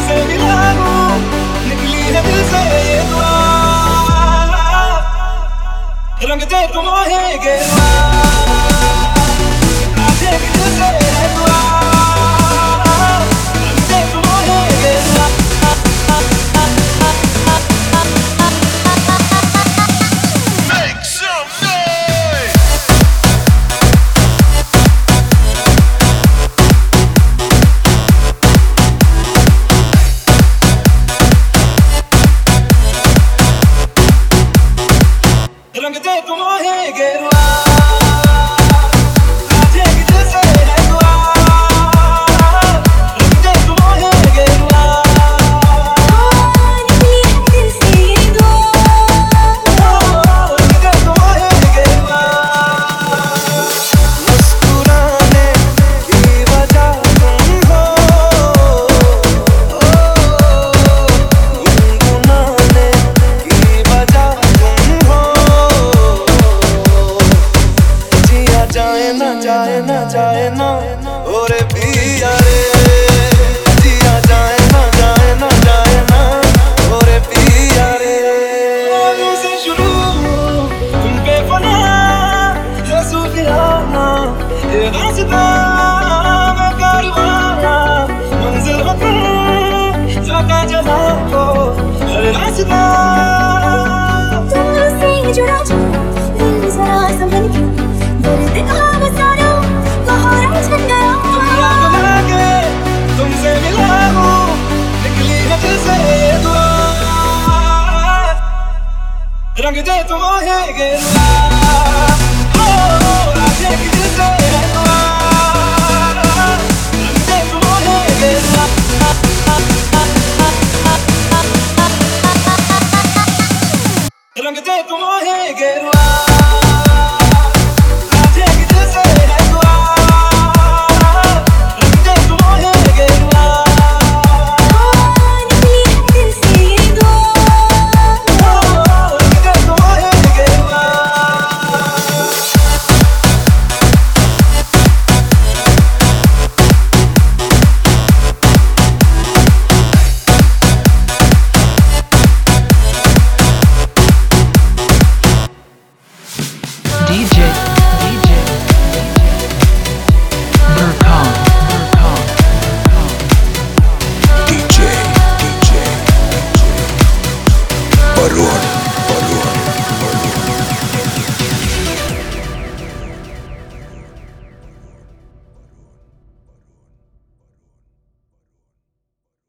तुमसे मिला हूँ, निकली है दिल से ये दुआ, रंग दे तुम है गेरुआ, आजे भी दिल से है दुआ, रंग दे तुम है गेरुआ। रंग दे तुम है गेरुआ, आजे भी दिल से है दुआ, रंग दे तुम है गेरुआ, निकली है दिल से ये दुआ, रंग दे तुम है गेरुआ। मुस्कुराने की वजह तुम हो, गुनगुनाने की वजह तुम हो, जिया जाए ना ओरे पिया रे, जिया जाए ना ओरे पिया रे। आगे से शुरू तुम पे फना है सूफियाना, ये रास्ता मैं कारवाना, मंजिल हो तुम जाता चला हो हर रास्ता, तुमसे जुड़ा जो दिल जरा संभल के, दर्द का बसारा कहाँ छन गया, याद लाके तुमसे मिला हूँ, निकली है दिल से ये दुआ, रंग दे तुम है गेरुआ।